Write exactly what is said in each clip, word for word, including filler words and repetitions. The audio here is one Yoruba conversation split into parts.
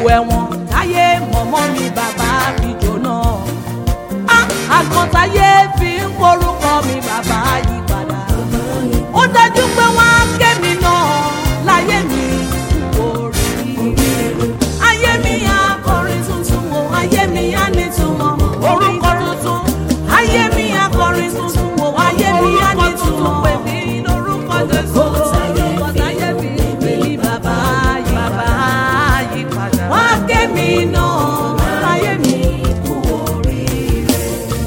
ẹ̀wọ̀n táyé mọ̀mọ́ mi bàbá fi jóná. Àgbọ̀n táyé fi ń porúkọ mi bàbá yí padà. Ó dájú pé wọ́n á ké mi náà láyé mi kú oríire. Ayé mi á kọrin tuntun o, ayé mi á nítumọ̀ orúkọ tuntun. Ayé mi á kọrin tuntun o, ayé mi á nítumọ̀ pè mí lórúkọ Jésù. Àgbọ̀n táyé fi ń pè mí bàbá yí bàbá yí padà. Wọ́n á ké mi náà láyé mi kú oríire.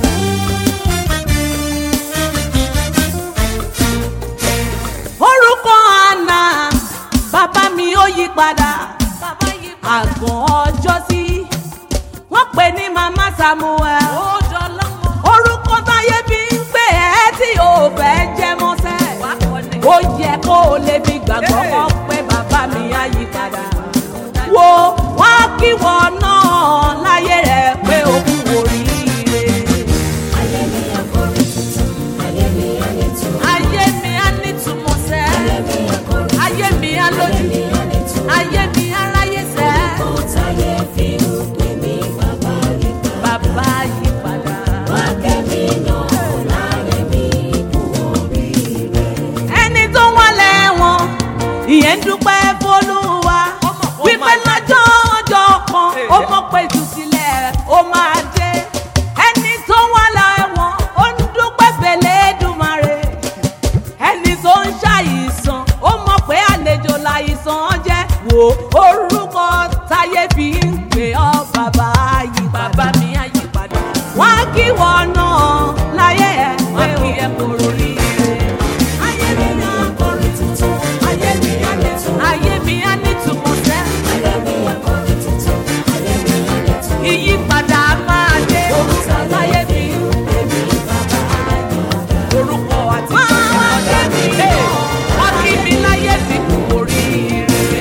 Orúkọ Àná bàbá mi ó yí padà. Àgàn ọjọ́ sí wọ́n pè ní màmá Samuel. Orúkọ táyé fi ń pè ẹ́ tí ò fẹ́ jẹ́ mọ́sẹ́. Ó yẹ kó o lè fi gbàgbọ́ kọ́ pé bàbá mi á yí padà. Wo wọ́n kí wọ́n náà láyé rẹ̀ pé ó kú oríire. Ayé mi á kọrin tuntun, ayé mi á nítumọ̀. Ayé mi á nítumọ̀ sẹ́. Ayé mi á kọrin tuntun, Ayé mi á lójú. ayé mi á nítumọ̀. Ayé mi á ráyè sẹ́. Orúkọ táyé fi ń pè mí bàbá yí padà. Bàbá yí padà. Wá ké mi náà láyé mi kú oríire. Ẹni tó wà lẹ́wọ̀n ìyẹn ń dúpẹ́ f'Olúwa wípé lọ́jọ́ ọjọ́ kan ó mọ̀ pé ìtúsílẹ̀ ó máa dé. Ẹni tó wà lẹ́wọ̀n ó ń dúpẹ́ f'Ẹlẹ́dùmarè. Ẹni tó ń ṣàìsàn ó mọ̀ pé àlejò láìsàn jẹ́. Wo orúkọ táyé fi ń pè ọ́ bàbá yí bàbá mi á yí padà. Wọ́n á kí wọ́n náà láyé ẹ̀ pé ó yẹ kó rí ire. Ayé mi á kọrin tuntun, ayé mi á nítumọ̀. Ayé mi á nítumọ̀ sẹ́. Ayé mi á kọrin tuntun, ayé mi á nítumọ̀. Ìyípadà máa dé. Orúkọ táyé fi ń pè mí bàbá yí padà. Orúkọ àti ọjọ́ mi dé. Wọ́n kí mi láyé mi kú oríire.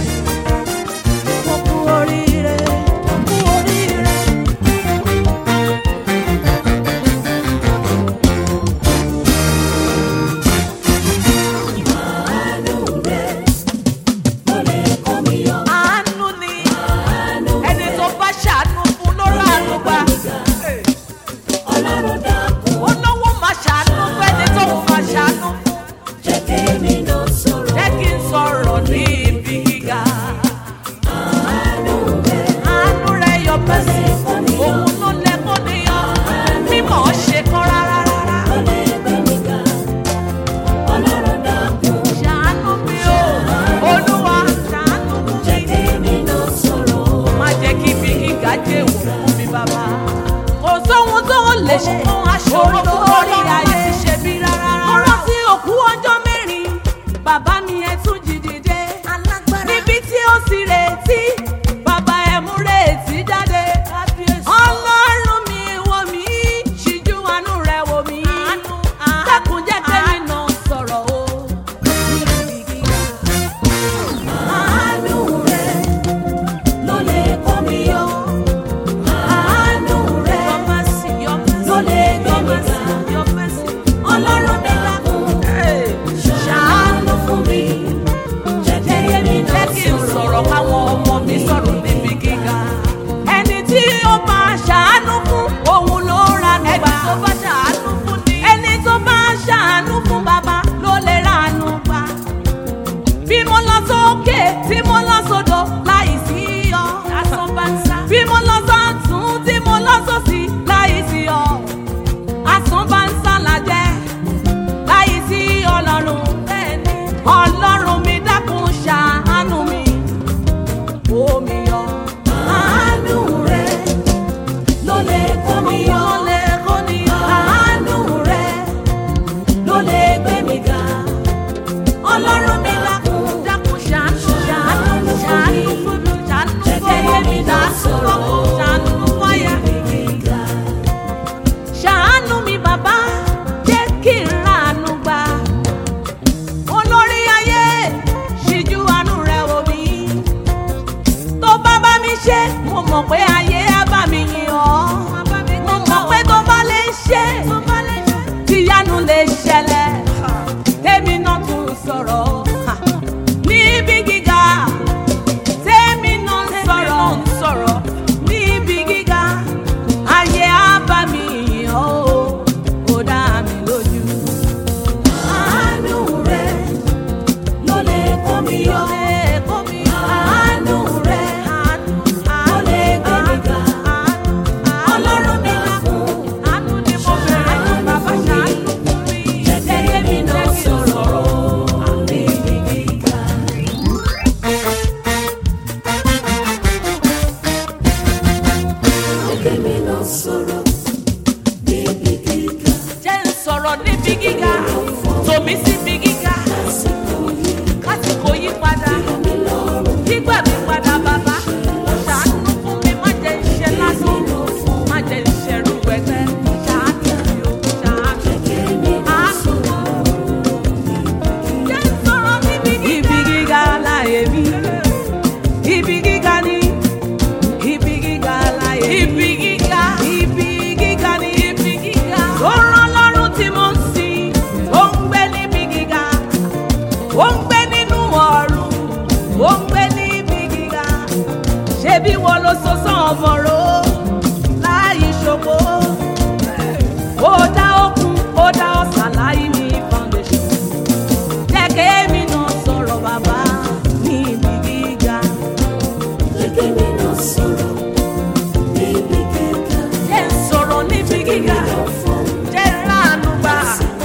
Mo kú oríire, mo kú oríire. Àánú rẹ̀ ló lè kó mi yọ. Àánú ni Àánú ẹni tó bá ṣàánú fún ló ránu gbà. Ọlọ́run dákun, Olówó máa ṣàánú fẹ́ni tó máa ṣàánú fún. jẹ́ kémi náà sọ̀rọ̀. Jẹ́ kí n sọ̀rọ̀ ní ibi gíga. Àánú rẹ̀ Àánú rẹ̀ yọ bẹ́sẹ̀, òun ló lẹ kó níyàn. Mímọ̀ ọ́ ṣe kán rárá rárá. ló lè gbé mi ga. Ọlọ́run dákun, Ṣàánú mi o, Olúwa ṣàánú fún jẹ́ mi. kémi náà sọ̀rọ̀. Má jẹ́ kí ibi gíga jẹ́ èèwọ̀ fún mi bàbá. Kò sóhun tó lè ṣe fún aṣòro lórí ayé ṣe bí rárá. Mo rántí òkú ọjọ́ mẹ́rin, bàbá mi ẹ tún jí dìde. Níbi tí ó sì retí, bàbá ẹ mú retí jáde. Ọlọ́run mi wò mí, ṣíjú àánú rẹ̀ wò mí. Dákun jẹ́ kémi náà sọ̀rọ̀ o. Àánú rẹ̀ ló lè kó mi yọ. Àánú rẹ̀ ló lè gbé mi ga. Ọlọ́run mi dákun, ṣàánú fún mi. Jẹ́ kémi náà Jẹ́ kí n sọ̀rọ̀ káwọn ọmọ mi sọ̀rọ̀ níbi gíga. Ẹni tí ó bá ṣàánú fún òun ló ranú gbà. Ẹni tó bá ṣàánú fún ni. Ẹni tó bá ṣàánú fún bàbá ló lè ranú gbà. Bí mo lọ sókè tí mo lọ sódò láì sí ọ. Asán bá ń sá. Bí mo lọ sọ́tún tí mo lọ sósì láì sí ọ. Asán bá ń sá làjẹ́ láì sí Ọlọ́run. Bẹ́ẹ̀ni Ọlọ́run mi dákun ṣàánú mi. Omi yọ. Àánú rẹ̀ ló lè kó mi yọ. Àánú rẹ̀ ló lè gbé mi ga. Ọlọ́run mi dákun, Dákun ṣàánú ṣàánú ṣàánú fún mi ṣàánú jẹ́ fún ọmọ mi kémi náà ṣàánú sọ̀rọ̀. fún ṣàánú fún àyà. Gíga. Ṣàánú mi bàbá, jẹ́ kí n ránu gbà. Olórí ayé, ṣíjú àánú rẹ̀ wò mí. Tó bá bá mi ṣe, mo mọ̀ pé ayé á bá mi yìn ọ́. Mo mọ̀ pé tó bá lè ṣe, tíyanu lè ṣẹlẹ̀. Tèmi náà tún sọ̀rọ̀ níbi gíga. Tèmi náà sọ̀rọ̀ gíga, tòmí síbi gíga, kásìkò yí padà, gbígbà mi padà bàbá, ṣàánú fún mi má jẹ́ iṣẹ́ lásán, má jẹ́ iṣẹ́ rú ẹgbẹ́, ṣàánú mi ò ṣàánú. Jẹ́ sọ̀rọ̀ níbi gíga. Ibi gíga láyé mi, ibi gíga ni, ibi gíga láyé mi. Ibi gíga, ibi gíga ni, ibi gíga. Ó rán lọ́rùn tí mo ń sìn, ó ń gbé níbi gíga, ó ń gbé nínú ọ̀run, ó ń gbé níbi gíga. Ṣebí wọ́n ló so sán ọ̀bọ̀rọ̀ láì ṣògo. Ó dá òkun, ó dá ọ̀sà láì ní foundation. Jẹ́ kémi náà sọ̀rọ̀ bàbá ní ibi gíga. Kémi náà sọ̀rọ̀ níbi gíga. Jẹ́ n sọ̀rọ̀ níbi gíga. Jẹ́ n ránu gbà.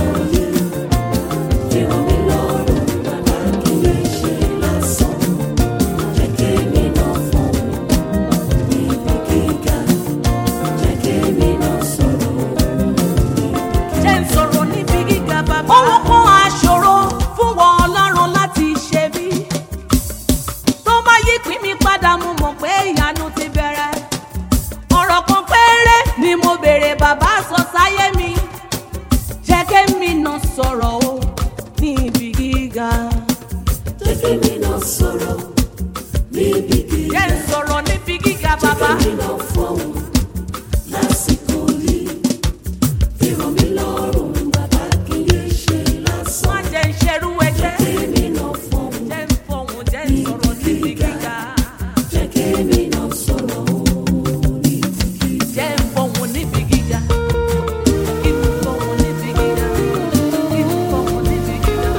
Fi rọ̀ mí lọ́rùn, bàbá kì í ṣe lásán. Jẹ́ kémi náà fọ̀hún níbi gíga. Jẹ́ kémi náà sọ̀rọ̀. Jẹ́ n sọ̀rọ̀ níbi gíga bàbá. Ohun kan àṣòro fún wọn Ọlọ́run láti ṣe bí. Tó bá yí pín mi padà mo mọ̀ pé ìyanu ti bẹ̀rẹ̀. Ọ̀rọ̀ kan péré ni mo béèrè bàbá sọ sáyé mi. Jẹ́ kémi náà sọ̀rọ̀ o ní ibi gíga. Jẹ́ kémi náà sọ̀rọ̀ níbi gíga. Jẹ́ n sọ̀rọ̀ níbi gíga bàbá. Kémi náà fọ̀hún lásìkò yìí. Fi rọ̀ mí lọ́rùn, bàbá kì í ṣe lásán. Má jẹ́ n ṣerú ẹgbẹ́. Kémi náà fọ̀hún. Jẹ́ n fọ̀hún, jẹ́ n sọ̀rọ̀ níbi gíga. Jẹ́ kémi náà sọ̀rọ̀ níbi gíga. Jẹ́ n fọ̀hún níbi gíga. Kí n fọ̀hún níbi gíga. Kí n fọ̀hún níbi gíga.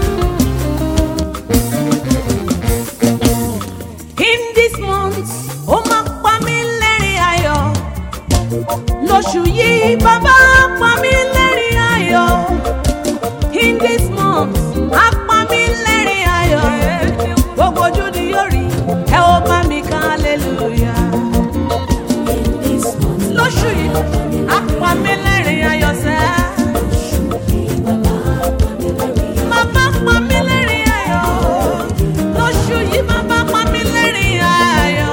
In this month, ó máa pa mí lẹ́rìn ayọ̀. Lóṣù yìí, bàbá pa mí lẹ́rìn ayọ̀. In this month, á pa mí lẹ́rìn ayọ̀. Gbogbo ojú ni yóò rí, ẹ ó bá mi ká hallelujah. In this month, Lóṣù yìí, á pa mí lẹ́rìn ayọ̀ sẹ́. Bàbá pa mí lẹ́rìn ayọ̀. Lóṣù yìí, bàbá pa mí lẹ́rìn ayọ̀.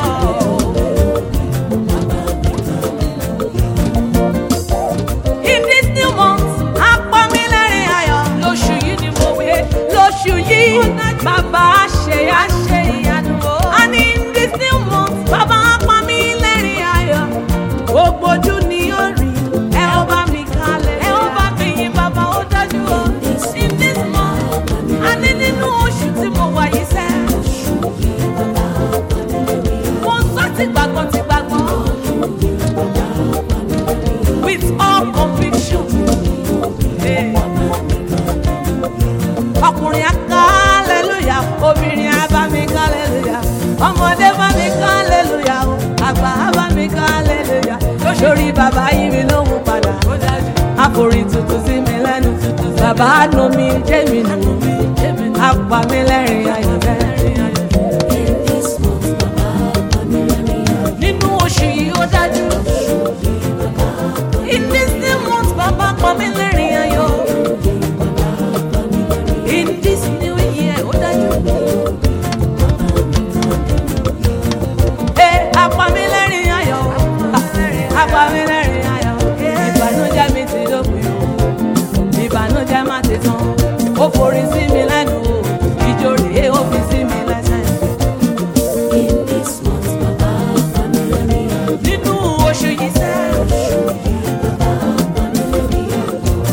In this new month, á pa mí lẹ́rìn ayọ̀. Lóṣù yìí ni mo wí. Lóṣù yìí, bàbá ṣe àṣe ìyanu o. And in this new month, bàbá pa mí lẹ́rìn ayọ̀. Gbogbo ojú ni yóò rí. Ẹ ó bá mi kalẹ̀. Ẹ ó bá mi yìn bàbá ó dájú o. In this month, a ní nínú oṣù tí mo wà yìí sẹ́. Mo ń sọ ti gbàgbọ́ ti gbàgbọ́. With all conviction. Hey. Ọkùnrin á ká hallelujah, obìnrin á bá mi ká hallelujah, ọmọdé bá mi ká hallelujah, o, àgbà á bá mi ká hallelujah. Lóṣòrí bàbá yí mi lóhùn padà, àforí tuntun sí mi lẹ́nu, bàbá nù mí, jẹ́ mi nù mí, á pa mí lẹ́rìn ayọ̀ bẹ́ẹ̀. in this month, bàbá pa mí lẹ́rìn ayọ̀. Nínú oṣù yìí ó dájú. In this new month, bàbá pa mí lẹ́rìn ayọ̀. In this new year, ó dájú. Ẹ apá mi lẹ́rìn ayọ̀. Apá mi lẹ́rìn ayọ̀. Ìbànújẹ́ mi ti dópin o. Ìbànújẹ́ má ti tán. Ó forí sí mi lẹ́nu o. Ijó rèé ó fi sí mi lẹ́sẹ̀. In this month, bàbá pa mí lẹ́rìn ayọ̀. Nínú oṣù yìí sẹ́. Bàbá pa mí lẹ́rìn ayọ̀.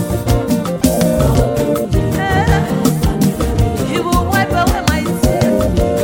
He will wipe away my tears.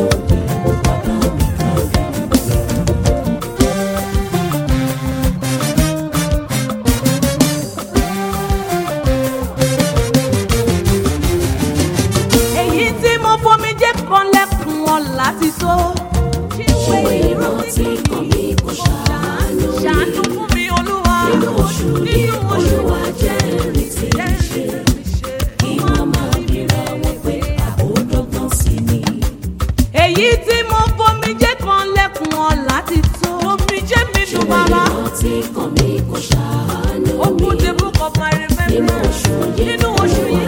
Èyí tí mo fomi jẹ́ kan lẹ́kùn wọn láti tó. Ṣé ìrántí kan mi kò ṣàánú mi? Ṣàánú fún mi Olúwa. Nínú oṣù yìí, Olúwa jẹ́rìí tí mi ṣe. Kí wọ́n máa bira wọn pé àbódọ́gbọ́n sí mi. Èyí tí mo fomi jẹ́ kan lẹ́kùn wọn láti tó. Omi jẹ́ mi dùn bàbá. Ṣé ìrántí kan mi kò ṣàánú mi? Open the book of my remembrance. Nínú oṣù yìí, Nínú oṣù yìí.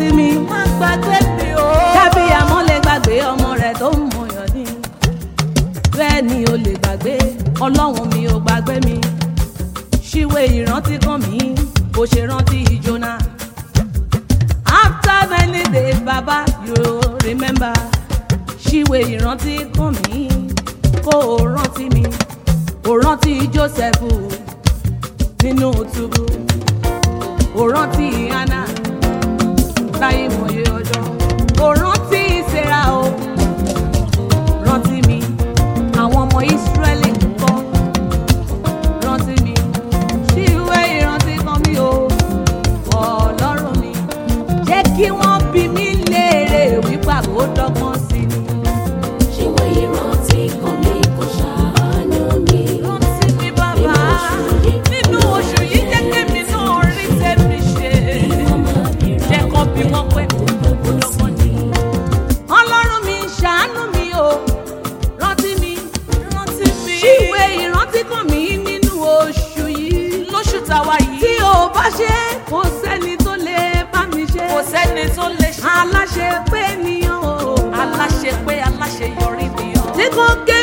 rántí mi. Má gbàgbé mi o. Dábì àmọ́ lè gbàgbé ọmọ rẹ̀ tó ń mọ̀yàn ní. Bẹ́ẹ̀ ni o lè gbàgbé ọlọ́run mi ò gbàgbé mi. Ṣíwé ìrántí kan mi bó ṣe rántí Jónà. After many days baba you remember. Ṣíwé ìrántí kan mi kó o rántí mi. O rántí Jósẹ́fù nínú túbú. O rántí Hánà láyé mọ̀ye ọjọ́. O rántí Séra o. Rántí mi àwọn ọmọ Ísírẹ́lì ń kọ́. Rántí mi ṣíwé ìrántí kan mi o. Ọlọ́run mi jẹ́ kí wọ́n bi mí léèrè wípé àbò dọ́gbọ́n sí ni. Ṣíwé ìrántí kan mi kò ṣàánú mi. Rántí mi bàbá nínú oṣù yìí jẹ́ kémi náà rí tèmi ṣe. Jẹ́ kó bí wọ́n pé àbò dọ́gbọ́n ni. Ọlọ́run mi ṣàánú mi o. Rántí mi rántí mi. Ṣíwé ìrántí kan mi nínú oṣù yìí. Lóṣù táwa yìí. Tí o bá ṣe kò sẹ́ni tó lè bá mi ṣe. Kò sẹ́ni tó lè ṣe. Aláṣẹ pé nìyàn o. Aláṣẹ pé aláṣẹ yọrí nìyàn. Tí kò gé